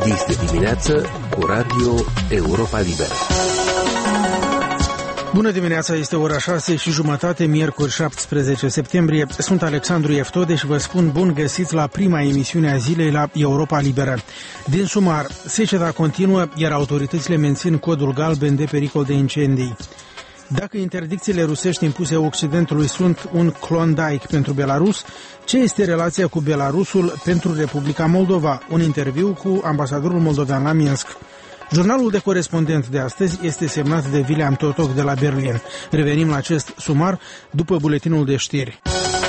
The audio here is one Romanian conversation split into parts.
Este dimineață cu Radio Europa Liberă. Bună dimineața, este ora 6:30, miercuri 17 septembrie. Sunt Alexandru Eftode și vă spun bun găsit la prima emisiune a zilei la Europa Liberă. Din sumar, seceta continuă, iar autoritățile mențin codul galben de pericol de incendii. Dacă interdicțiile rusești impuse Occidentului sunt un Klondike pentru Belarus, ce este relația cu Belarusul pentru Republica Moldova? Un interviu cu ambasadorul moldovean la Minsk. Jurnalul de corespondent de astăzi este semnat de William Totok de la Berlin. Revenim la acest sumar după buletinul de știri.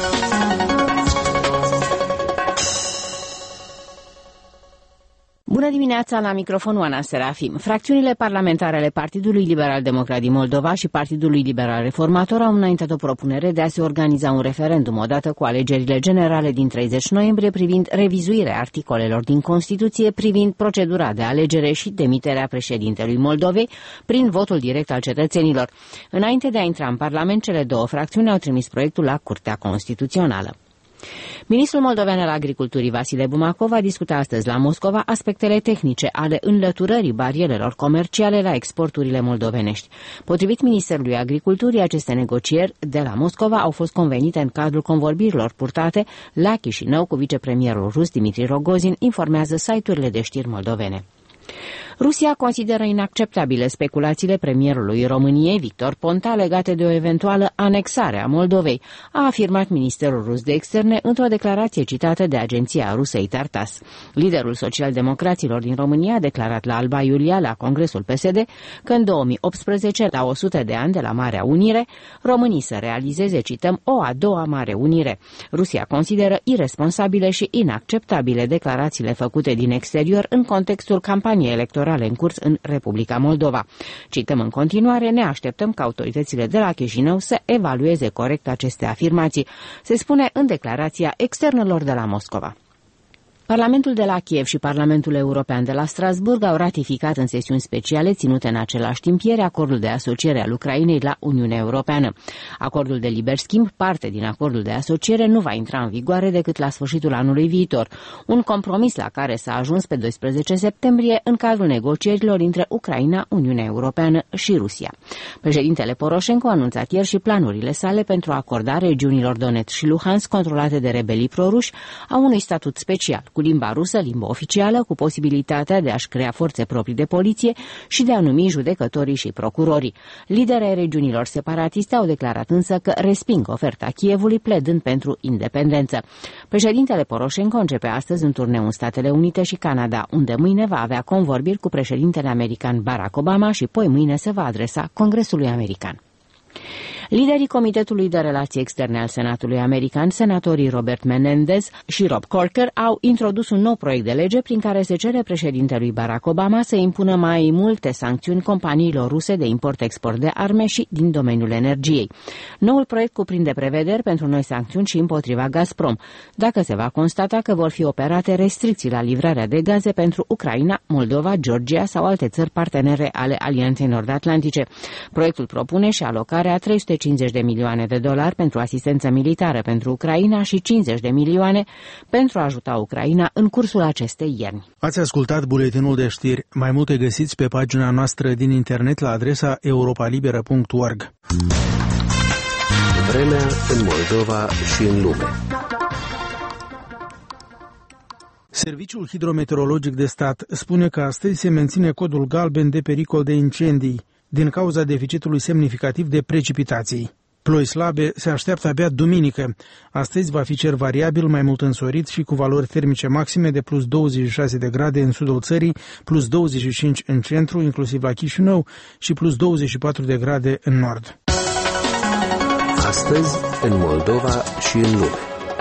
Bună dimineața, la microfon Oana Serafim. Fracțiunile parlamentare ale Partidului Liberal Democrat din Moldova și Partidului Liberal Reformator au înaintat o propunere de a se organiza un referendum odată cu alegerile generale din 30 noiembrie privind revizuirea articolelor din Constituție, privind procedura de alegere și demiterea președintelui Moldovei prin votul direct al cetățenilor. Înainte de a intra în Parlament, cele două fracțiuni au trimis proiectul la Curtea Constituțională. Ministrul moldovean al Agriculturii Vasile Bumacov a discutat astăzi la Moscova aspectele tehnice ale înlăturării barierelor comerciale la exporturile moldovenești. Potrivit Ministerului Agriculturii, aceste negocieri de la Moscova au fost convenite în cadrul convorbirilor purtate la Chișinău cu vicepremierul rus Dmitri Rogozin, informează site-urile de știri moldovene. Rusia consideră inacceptabile speculațiile premierului României, Victor Ponta, legate de o eventuală anexare a Moldovei, a afirmat Ministerul Rus de Externe într-o declarație citată de agenția rusă Tartas. Liderul social-democraților din România a declarat la Alba Iulia, la Congresul PSD, că în 2018, la 100 de ani de la Marea Unire, românii să realizeze, cităm, o a doua Mare Unire. Rusia consideră iresponsabile și inacceptabile declarațiile făcute din exterior în contextul campaniei electorale în curs în Republica Moldova. Cităm în continuare, ne așteptăm ca autoritățile de la Chișinău să evalueze corect aceste afirmații, se spune în declarația externelor de la Moscova. Parlamentul de la Kiev și Parlamentul European de la Strasburg au ratificat în sesiuni speciale ținute în același timp ieri acordul de asociere al Ucrainei la Uniunea Europeană. Acordul de liber schimb, parte din acordul de asociere, nu va intra în vigoare decât la sfârșitul anului viitor, un compromis la care s-a ajuns pe 12 septembrie în cadrul negocierilor între Ucraina, Uniunea Europeană și Rusia. Președintele Poroșenko a anunțat ieri și planurile sale pentru a acorda regiunilor Donetsk și Luhansk, controlate de rebelii proruși, a unui statut special, cu limba rusă, limbă oficială, cu posibilitatea de a-și crea forțe proprii de poliție și de a numi judecătorii și procurorii. Liderii ai regiunilor separatiste au declarat însă că resping oferta Kievului, pledând pentru independență. Președintele Poroșenko începe astăzi un turneu în Statele Unite și Canada, unde mâine va avea convorbiri cu președintele american Barack Obama și poi mâine se va adresa Congresului american. Liderii Comitetului de Relații Externe al Senatului American, senatorii Robert Menendez și Rob Corker, au introdus un nou proiect de lege prin care se cere președintelui Barack Obama să impună mai multe sancțiuni companiilor ruse de import-export de arme și din domeniul energiei. Noul proiect cuprinde prevederi pentru noi sancțiuni și împotriva Gazprom, dacă se va constata că vor fi operate restricții la livrarea de gaze pentru Ucraina, Moldova, Georgia sau alte țări partenere ale Alianței Nord-Atlantice. Proiectul propune și alocarea 350 de milioane de dolari pentru asistență militară pentru Ucraina și 50 de milioane pentru a ajuta Ucraina în cursul acestei ierni. Ați ascultat buletinul de știri. Mai multe găsiți pe pagina noastră din internet la adresa europalibera.org. Vremea în Moldova și în lume. Serviciul Hidrometeorologic de Stat spune că astăzi se menține codul galben de pericol de incendii din cauza deficitului semnificativ de precipitații. Ploi slabe se așteaptă abia duminică. Astăzi va fi cer variabil, mai mult însorit și cu valori termice maxime de plus 26 de grade în sudul țării, plus 25 în centru, inclusiv la Chișinău, și plus 24 de grade în nord. Astăzi, în Moldova și în lume.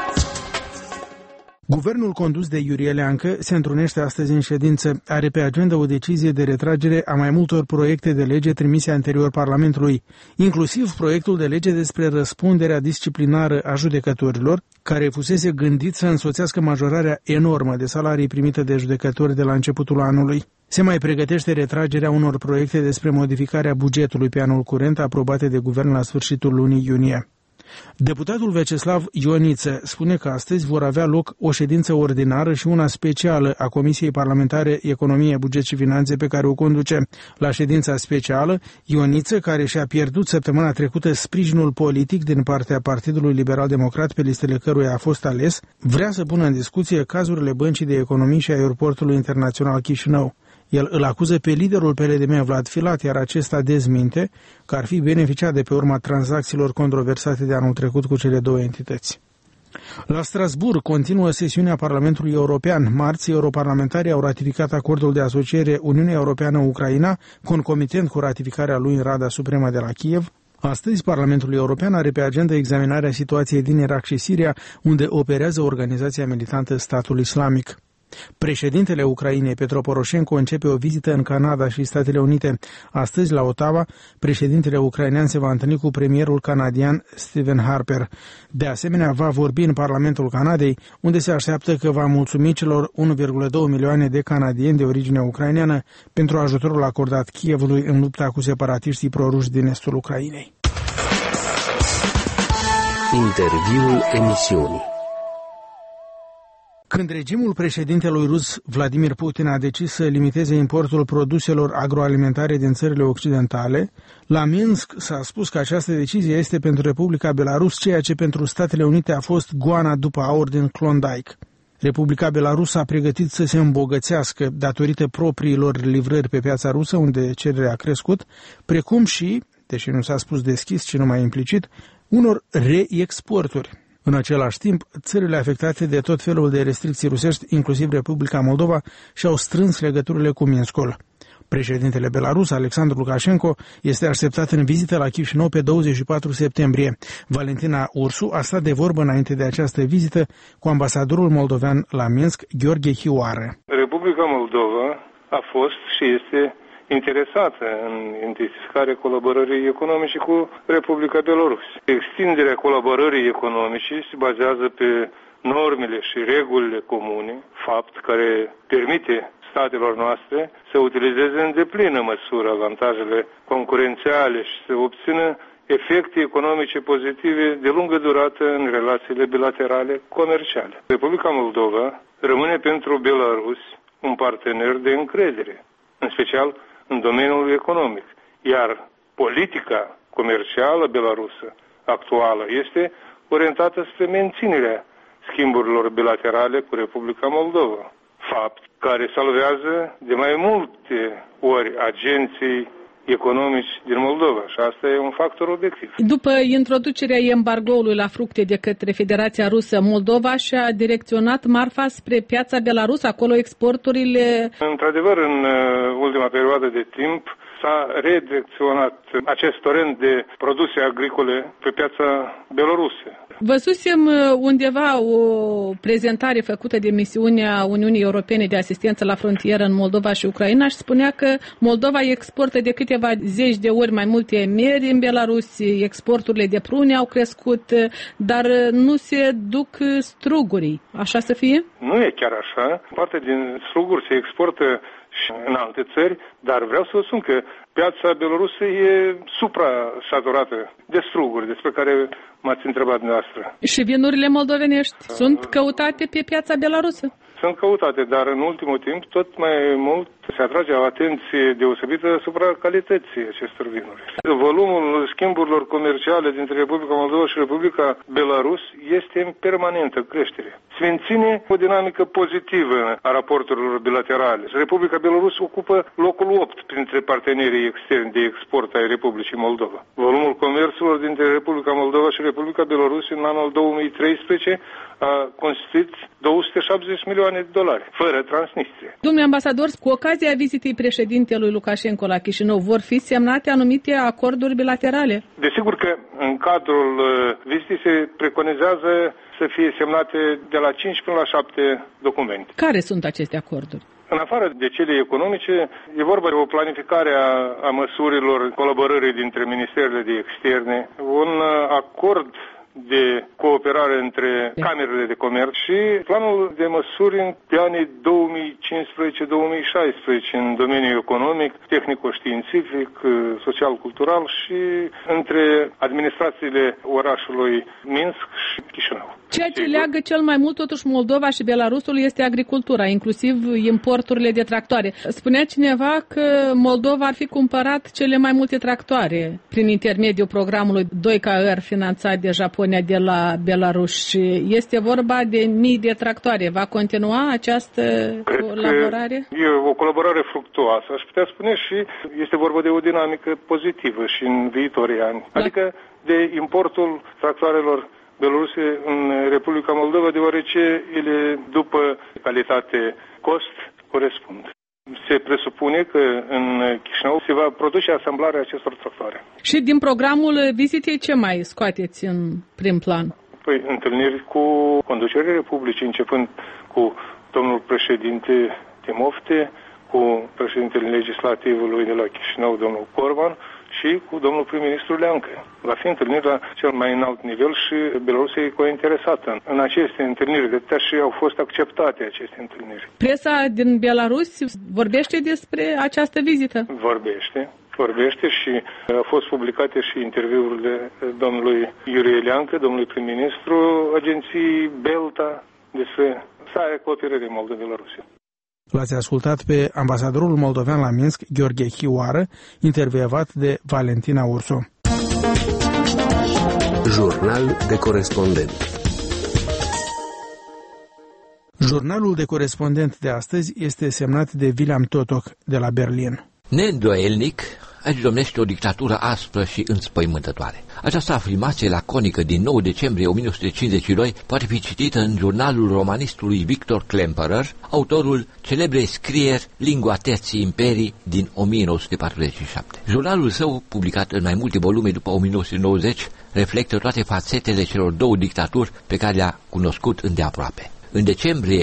Guvernul condus de Iurie Leancă se întrunește astăzi în ședință. Are pe agenda o decizie de retragere a mai multor proiecte de lege trimise anterior Parlamentului, inclusiv proiectul de lege despre răspunderea disciplinară a judecătorilor, care fusese gândit să însoțească majorarea enormă de salarii primite de judecători de la începutul anului. Se mai pregătește retragerea unor proiecte despre modificarea bugetului pe anul curent aprobate de guvern la sfârșitul lunii iunie. Deputatul Veceslav Ioniță spune că astăzi vor avea loc o ședință ordinară și una specială a Comisiei Parlamentare Economie, Buget și Finanțe pe care o conduce. La ședința specială, Ioniță, care și-a pierdut săptămâna trecută sprijinul politic din partea Partidului Liberal Democrat pe listele căruia a fost ales, vrea să pună în discuție cazurile Băncii de Economii și Aeroportului Internațional Chișinău. El îl acuză pe liderul PLDM Vlad Filat, iar acesta dezminte că ar fi beneficiat de pe urma tranzacțiilor controversate de anul trecut cu cele două entități. La Strasbourg continuă sesiunea Parlamentului European. Marți, europarlamentarii au ratificat acordul de asociere Uniunea Europeană-Ucraina, concomitent cu ratificarea lui în Rada Supremă de la Kiev. Astăzi, Parlamentul European are pe agenda examinarea situației din Irak și Siria, unde operează organizația militantă Statul Islamic. Președintele Ucrainei, Petro Poroșenko, începe o vizită în Canada și Statele Unite. Astăzi, la Ottawa, președintele ucrainean se va întâlni cu premierul canadian Stephen Harper. De asemenea, va vorbi în Parlamentul Canadei, unde se așteaptă că va mulțumi celor 1,2 milioane de canadieni de origine ucraineană pentru ajutorul acordat Kievului în lupta cu separatiștii proruși din estul Ucrainei. Interviul emisiunii. Când regimul președintelui rus Vladimir Putin a decis să limiteze importul produselor agroalimentare din țările occidentale, la Minsk s-a spus că această decizie este pentru Republica Belarus ceea ce pentru Statele Unite a fost goana după aur din Klondike. Republica Belarus a pregătit să se îmbogățească datorită propriilor livrări pe piața rusă, unde cererea a crescut, precum și, deși nu s-a spus deschis, ci numai implicit, unor reexporturi. În același timp, țările afectate de tot felul de restricții rusești, inclusiv Republica Moldova, și-au strâns legăturile cu Minskul. Președintele Belarus, Alexandru Lukashenko, este așteptat în vizită la Chișinău pe 24 septembrie. Valentina Ursu a stat de vorbă înainte de această vizită cu ambasadorul moldovean la Minsk, Gheorghe Hioară. Republica Moldova a fost și este interesată în intensificarea colaborării economice cu Republica Belarus. Extinderea colaborării economice se bazează pe normele și regulile comune, fapt care permite statelor noastre să utilizeze în deplină măsură avantajele concurențiale și să obțină efecte economice pozitive de lungă durată în relațiile bilaterale comerciale. Republica Moldova rămâne pentru Belarus un partener de încredere, în special în domeniul economic, iar politica comercială belarusă actuală este orientată spre menținerea schimburilor bilaterale cu Republica Moldova, fapt care salvează de mai multe ori agenții economici din Moldova și asta e un factor obiectiv. După introducerea embargoului la fructe de către Federația Rusă, Moldova și-a direcționat marfa spre piața Belarus, acolo exporturile... Într-adevăr, în ultima perioadă de timp s-a redirecționat acest torent de produse agricole pe piața belorusă. Văzusem undeva o prezentare făcută de misiunea Uniunii Europene de asistență la frontieră în Moldova și Ucraina și spunea că Moldova exportă de câteva zeci de ori mai multe mieri în Belarus, exporturile de prune au crescut, dar nu se duc strugurii. Așa să fie? Nu e chiar așa. Parte din struguri se exportă și în alte țări, dar vreau să vă spun că piața belorusă e supra-saturată de struguri, despre care m-ați întrebat dumneavoastră. Și vinurile moldovenești sunt căutate pe piața belarusă? Sunt căutate, dar în ultimul timp tot mai mult se atrage o atenție deosebită asupra calității acestor vinuri. Volumul schimburilor comerciale dintre Republica Moldova și Republica Belarus este în permanentă creștere. Se menține o dinamică pozitivă a raporturilor bilaterale. Republica Belarus ocupă locul 8 printre partenerii externi de export ai Republicii Moldova. Volumul comerțurilor dintre Republica Moldova și Republica Belarus în anul 2013 a constituit 270 milioane de dolari, fără Transnistria. Domnule ambasador, cu ocazia vizitei președintelui Lukashenko la Chișinău, vor fi semnate anumite acorduri bilaterale? Desigur că în cadrul vizitei se preconizează să fie semnate de la 5 până la 7 documente. Care sunt aceste acorduri? În afară de cele economice, e vorba de o planificare a măsurilor colaborării dintre ministerele de externe, un acord de cooperare între camerele de comerț și planul de măsuri de anii 2015-2016 în domeniul economic, tehnico-științific, social-cultural și între administrațiile orașului Minsk și Chișinău. Ceea ce leagă cel mai mult totuși Moldova și Belarusul este agricultura, inclusiv importurile de tractoare. Spunea cineva că Moldova ar fi cumpărat cele mai multe tractoare prin intermediul programului 2KR finanțat de Japonia de la Belarus. Este vorba de mii de tractoare. Va continua această colaborare? E o colaborare fructuoasă, aș putea spune, și este vorba de o dinamică pozitivă și în viitorii ani. Adică de importul tractoarelor beloruse în Republica Moldova, deoarece ele, după calitate-cost, corespund. Se presupune că în Chișinău se va produce asamblarea acestor tractoare. Și din programul vizitei ce mai scoateți în prim plan? Păi, întâlniri cu conducerea Republicii, începând cu domnul președinte Timofte, cu președintele legislativului de la Chișinău, domnul Corban, și cu domnul prim-ministru Leancă. Va fi întâlniri la cel mai înalt nivel și Belarusia e cointeresată în aceste întâlniri, de atât și au fost acceptate aceste întâlniri. Presa din Belarus vorbește despre această vizită? Vorbește și au fost publicate și interviurile domnului Iurie Leancă, domnului prim-ministru, agenției Belta, despre starea cooperării Moldova-Belarusia. L-ați ascultat pe ambasadorul moldovean la Minsk, Gheorghe Chioară, intervievat de Valentina Urso. Jurnal de corespondent. Jurnalul de corespondent de astăzi este semnat de William Totok de la Berlin. Neîndoielnic, aici domnește o dictatură aspră și înspăimântătoare. Această afirmație laconică din 9 decembrie 1952 poate fi citită în jurnalul romanistului Victor Klemperer, autorul celebrei scrieri Lingua Terții Imperii din 1947. Jurnalul său, publicat în mai multe volume după 1990, reflectă toate fațetele celor două dictaturi pe care le-a cunoscut îndeaproape. În decembrie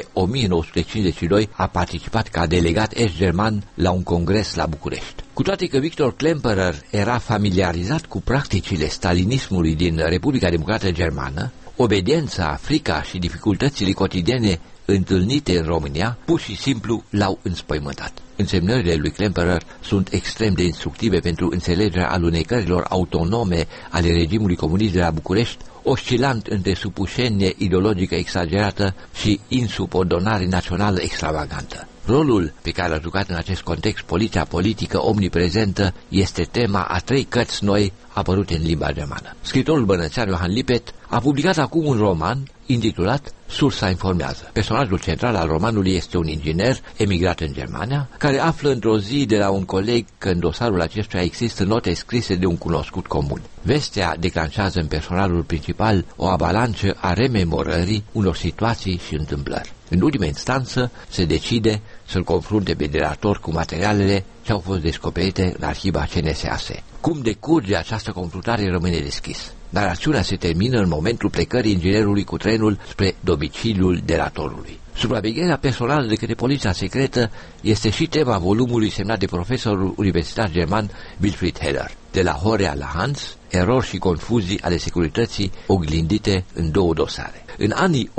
1952 a participat ca delegat est-german la un congres la București. Cu toate că Victor Klemperer era familiarizat cu practicile stalinismului din Republica Democrată Germană, obediența, frica și dificultățile cotidiene întâlnite în România, pur și simplu l-au înspăimântat. Însemnările lui Klemperer sunt extrem de instructive pentru înțelegerea alunecărilor autonome ale regimului comunist de la București, oscilant între supușenie ideologică exagerată și insubordonare națională extravagantă. Rolul pe care l-a jucat în acest context poliția politică omniprezentă este tema a 3 cărți noi apărute în limba germană. Scriitorul bănățean Johann Lippert a publicat acum un roman intitulat Sursa informează. Personajul central al romanului este un inginer emigrat în Germania, care află într-o zi de la un coleg că în dosarul acestuia există note scrise de un cunoscut comun. Vestea declanșează în personajul principal o avalanșă a rememorării unor situații și întâmplări. În ultima instanță se decide să-l confrunte pe delator cu materialele ce au fost descoperite în arhiva CNSAS. Cum decurge această confruntare rămâne deschis. Dar acțiunea se termină în momentul plecării inginerului cu trenul spre domiciliul delatorului. Supravegherea personală de către poliția secretă este și tema volumului semnat de profesorul universitar german Wilfried Heller. De la Horea la Hans, erori și confuzii ale securității oglindite în 2 dosare. În anii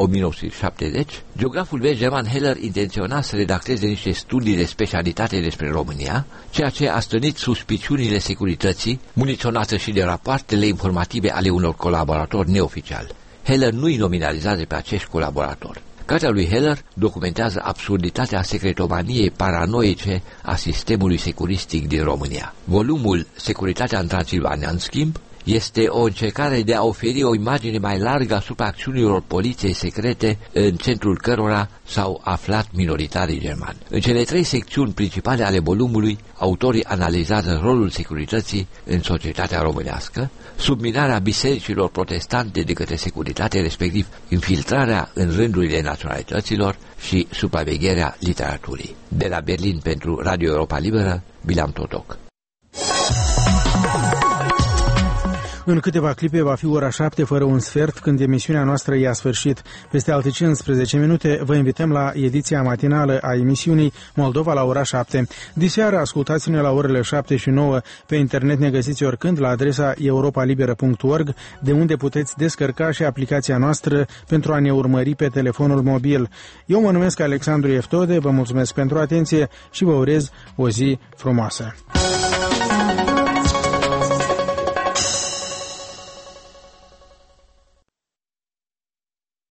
1970, geograful vest german Heller intenționa să redacteze niște studii de specialitate despre România, ceea ce a stârnit suspiciunile securității, muniționată și de rapoartele informative ale unor colaboratori neoficiali. Heller nu-i nominalizează pe acești colaboratori. Cartea lui Heller documentează absurditatea secretomaniei paranoice a sistemului securistic din România. Volumul Securitatea în Transilvania, în schimb, este o încercare de a oferi o imagine mai largă asupra acțiunilor poliției secrete în centrul cărora s-au aflat minoritarii germani. În cele 3 secțiuni principale ale volumului, autorii analizează rolul securității în societatea românească, subminarea bisericilor protestante de către securitate, respectiv infiltrarea în rândurile naționalităților și supravegherea literaturii. De la Berlin pentru Radio Europa Liberă, William Totok. În câteva clipe va fi ora 7 fără un sfert, când emisiunea noastră i-a sfârșit. Peste alte 15 minute vă invităm la ediția matinală a emisiunii Moldova la ora 7. Diseară ascultați-ne la orele 7 și 9. Pe internet ne găsiți oricând la adresa europalibera.org, de unde puteți descărca și aplicația noastră pentru a ne urmări pe telefonul mobil. Eu mă numesc Alexandru Eftode, vă mulțumesc pentru atenție și vă urez o zi frumoasă.